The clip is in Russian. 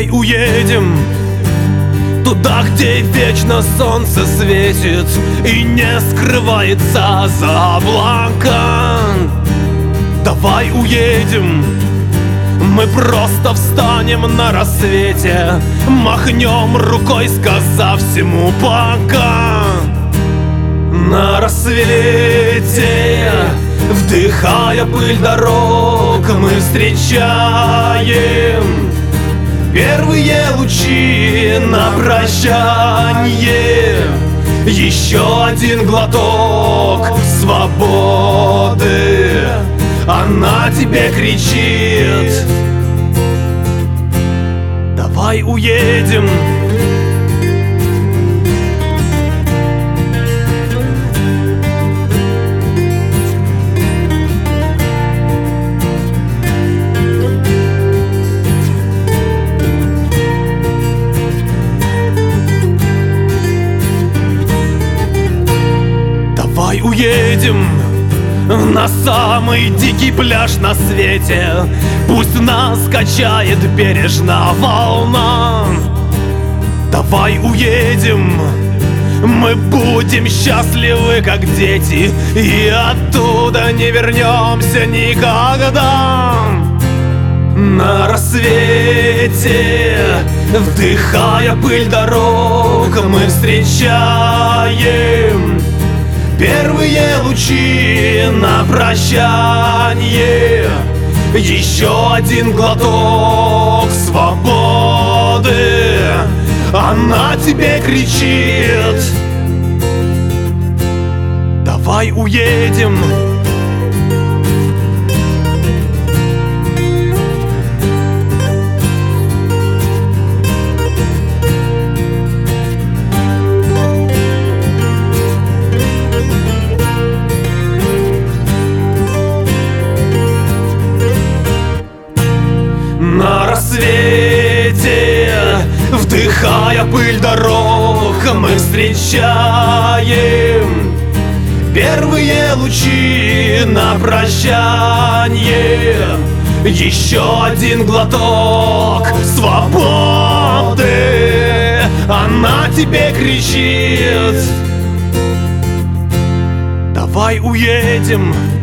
Давай уедем туда, где вечно солнце светит и не скрывается за облаком. Давай уедем, мы просто встанем на рассвете, махнем рукой, сказав всему пока. На рассвете, вдыхая пыль дорог, мы встречаем первые лучи на прощанье. Еще один глоток свободы, она тебе кричит: давай уедем. Давай уедем на самый дикий пляж на свете, пусть нас качает бережно волна. Давай уедем, мы будем счастливы, как дети, и оттуда не вернемся никогда. На рассвете, вдыхая пыль дорог, мы встречаем первые лучи на прощанье. Еще один глоток свободы, она тебе кричит: давай уедем. На рассвете, вдыхая пыль дорог, мы встречаем первые лучи на прощанье. Еще один глоток свободы, она тебе кричит: давай уедем.